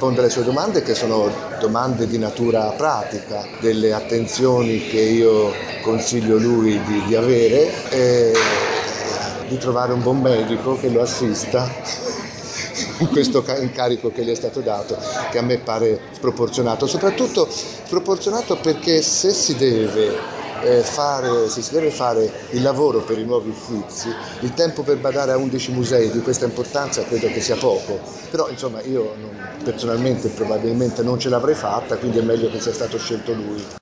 rispondere alle sue domande, che sono domande di natura pratica, delle attenzioni che io consiglio lui di avere, e di trovare un buon medico che lo assista in questo incarico che gli è stato dato, che a me pare sproporzionato, soprattutto sproporzionato perché se si deve fare il lavoro per i nuovi Uffizi, il tempo per badare a 11 musei di questa importanza credo che sia poco, però insomma io personalmente probabilmente non ce l'avrei fatta, quindi è meglio che sia stato scelto lui.